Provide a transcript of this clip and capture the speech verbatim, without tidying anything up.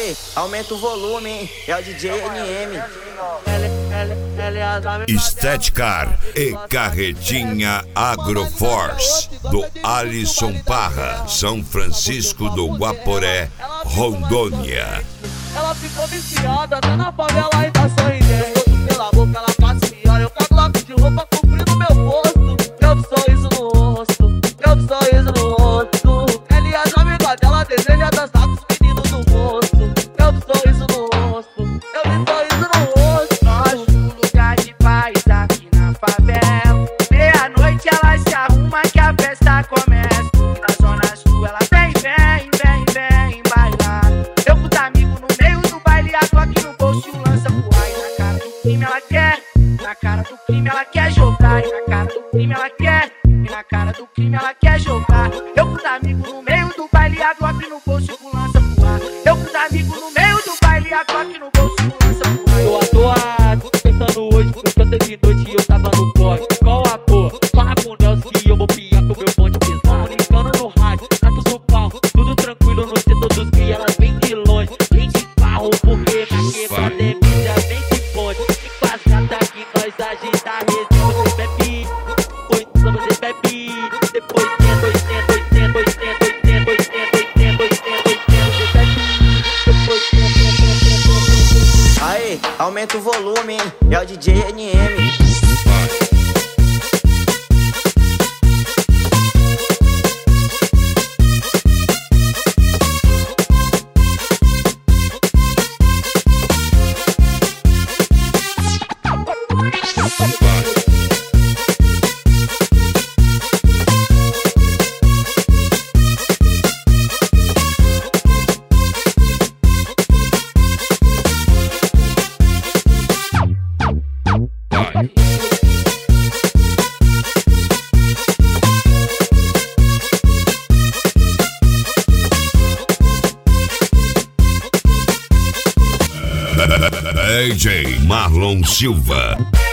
Aí, aumenta o volume, hein? É o D J N M. Estética e Carretinha Agroforce, do Alisson Parra, São Francisco do Guaporé, Rondônia. Ela ficou viciada, tá na favela e tá sorridente. Pela boca ela passeia, eu com bloco de roupa cobrindo meu rosto. Eu de sorriso no rosto, eu de sorriso no rosto. Ela e as amigas dela desejam dançar com os meninos no rosto. Eu de sorriso no rosto, eu de sorriso no rosto. Nós um lugar de paz aqui na favela. Meia-noite ela se arruma que a festa começa. Na zona sul ela vem, vem, vem, vem bailar. Eu com os amigos no meio do baile, a Glock no bolso lança pro ar. E na cara do crime ela quer, na cara do crime ela quer jogar. E na cara do crime ela quer, e na cara do crime ela quer jogar. Eu com os amigos no meio do baile, a Glock no bolso lança pro ar. Eu com os amigos no meio do baile, a Glock no bolso lança pro ar. Tô atoado, pensando hoje, porque ontem de noite eu tava no corte. Qual a porra? Fala com o Nelson que eu vou piar com meu bonde pesado. Ligando no rádio, tato do pau, tudo tranquilo no setor dos que elas vêm de longe. Vem de carro, porque na quebrada é mídia, vem de bonde. E com as gatas que nós agita a resenha. Você bebe, depois você bebe. Depois tenta, oitenta, oitenta, oitenta, oitenta, oitenta, oitenta, oitenta, oitenta. Você bebe, depois tenta. Aí, aumenta o volume, hein? É o D J N M. D J Marlon Silva.